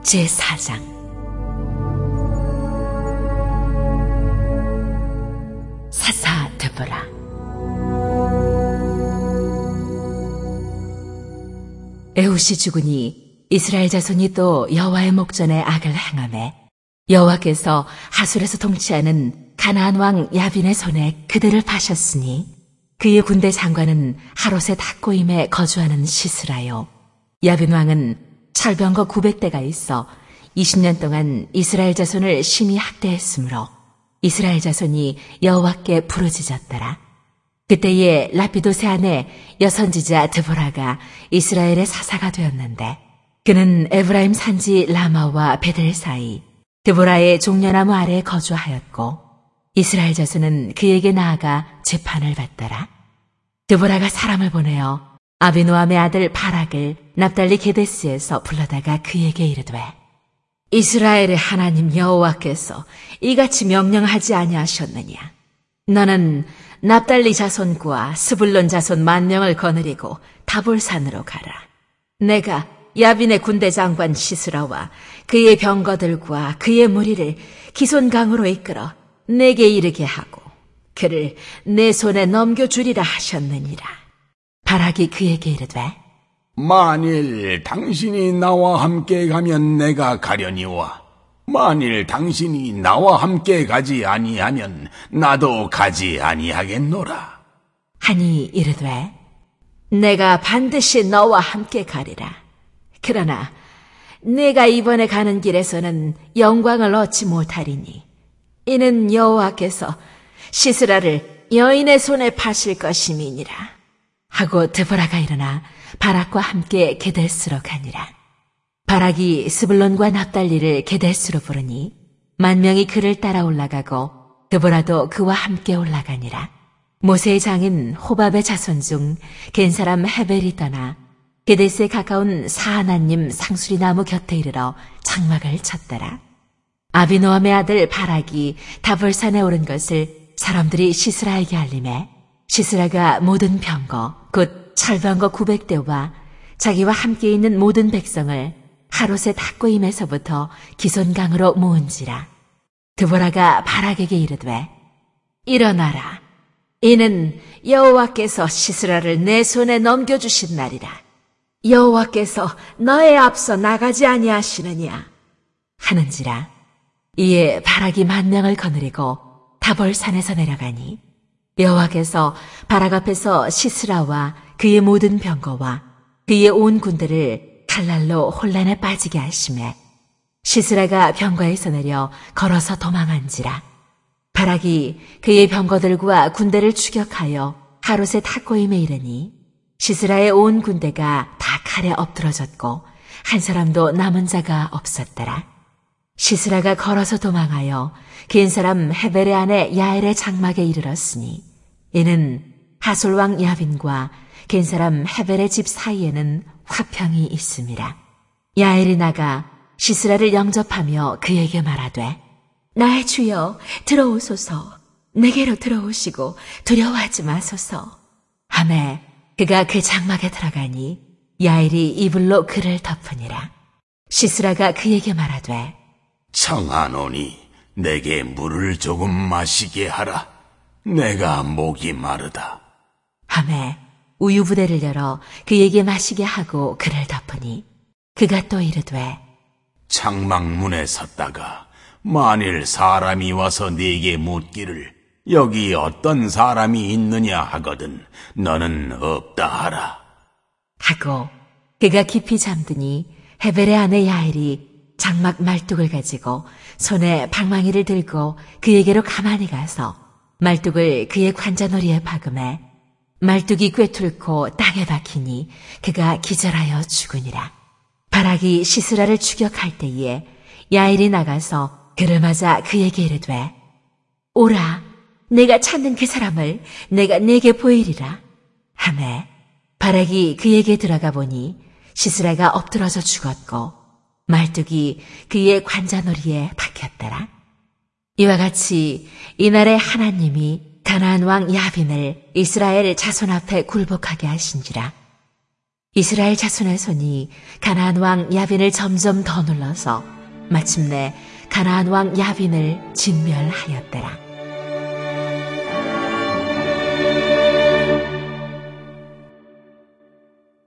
제4장. 사사 드보라. 에훗이 죽으니 이스라엘 자손이 또 여호와의 목전에 악을 행하매 여호와께서 하술에서 통치하는 가나안 왕 야빈의 손에 그들을 파셨으니 그의 군대 장관은 하롯의 탁고임에 거주하는 시스라요. 야빈 왕은 철병거 900대가 있어 20년 동안 이스라엘 자손을 심히 학대했으므로 이스라엘 자손이 여호와께 부르짖었더라. 그때에 라피도세 아내 여선지자 드보라가 이스라엘의 사사가 되었는데 그는 에브라임 산지 라마와 베델 사이 드보라의 종려나무 아래에 거주하였고 이스라엘 자손은 그에게 나아가 재판을 받더라. 드보라가 사람을 보내어 아비노함의 아들 바락을 납달리 게데스에서 불러다가 그에게 이르되 이스라엘의 하나님 여호와께서 이같이 명령하지 아니하셨느냐. 너는 납달리 자손과 스불론 자손 10,000명을 거느리고 다볼산으로 가라. 내가 야빈의 군대 장관 시스라와 그의 병거들과 그의 무리를 기손강으로 이끌어 내게 이르게 하고 그를 내 손에 넘겨주리라 하셨느니라. 바락이 그에게 이르되 만일 당신이 나와 함께 가면 내가 가려니와 만일 당신이 나와 함께 가지 아니하면 나도 가지 아니하겠노라. 하니 이르되 내가 반드시 너와 함께 가리라. 그러나 내가 이번에 가는 길에서는 영광을 얻지 못하리니 이는 여호와께서 시스라를 여인의 손에 파실 것임이니라. 하고 드보라가 일어나 바락과 함께 게데스로 가니라. 바락이 스불론과 납달리를 게데스로 부르니 10,000명이 그를 따라 올라가고 드보라도 그와 함께 올라가니라. 모세의 장인 호밥의 자손 중 겐사람 헤벨이 떠나 게데스에 가까운 사하나님 상수리 나무 곁에 이르러 장막을 쳤더라. 아비노함의 아들 바락이 다볼산에 오른 것을 사람들이 시스라에게 알림해 시스라가 모든 병거 곧 철병거 900대와 자기와 함께 있는 모든 백성을 하롯의 탁고임에서부터 기손강으로 모은지라. 드보라가 바락에게 이르되 일어나라. 이는 여호와께서 시스라를 내 손에 넘겨주신 날이라. 여호와께서 너의 앞서 나가지 아니하시느냐 하는지라. 이에 바락이 10,000명을 거느리고 다볼산에서 내려가니 여호와께서 바락 앞에서 시스라와 그의 모든 병거와 그의 온 군대를 칼날로 혼란에 빠지게 하시매 시스라가 병거에서 내려 걸어서 도망한지라. 바락이 그의 병거들과 군대를 추격하여 하롯의 탁고임에 이르니 시스라의 온 군대가 다 칼에 엎드러졌고 한 사람도 남은 자가 없었더라. 시스라가 걸어서 도망하여 겐사람 헤벨의 아내 야엘의 장막에 이르렀으니 이는 하솔왕 야빈과 겐사람 헤벨의 집 사이에는 화평이 있음이라. 야엘이 나가 시스라를 영접하며 그에게 말하되 나의 주여 들어오소서. 내게로 들어오시고 두려워하지 마소서 하매 그가 그 장막에 들어가니 야엘이 이불로 그를 덮으니라. 시스라가 그에게 말하되 청하노니 내게 물을 조금 마시게 하라. 내가 목이 마르다. 하매 우유부대를 열어 그에게 마시게 하고 그를 덮으니 그가 또 이르되 장막문에 섰다가 만일 사람이 와서 네게 묻기를 여기 어떤 사람이 있느냐 하거든 너는 없다 하라. 하고 그가 깊이 잠드니 헤벨의 아내 야엘이 장막 말뚝을 가지고 손에 방망이를 들고 그에게로 가만히 가서 말뚝을 그의 관자놀이에 박음해 말뚝이 꿰뚫고 땅에 박히니 그가 기절하여 죽으니라. 바락이 시스라를 추격할 때에 야엘이 나가서 그를 맞아 그에게 이르되 오라. 내가 찾는 그 사람을 내가 네게 보이리라 하매 바락이 그에게 들어가 보니 시스라가 엎드러져 죽었고 말뚝이 그의 관자놀이에 박혔더라. 이와 같이 이날에 하나님이 가나안 왕 야빈을 이스라엘 자손 앞에 굴복하게 하신지라. 이스라엘 자손의 손이 가나안 왕 야빈을 점점 더 눌러서 마침내 가나안 왕 야빈을 진멸하였더라.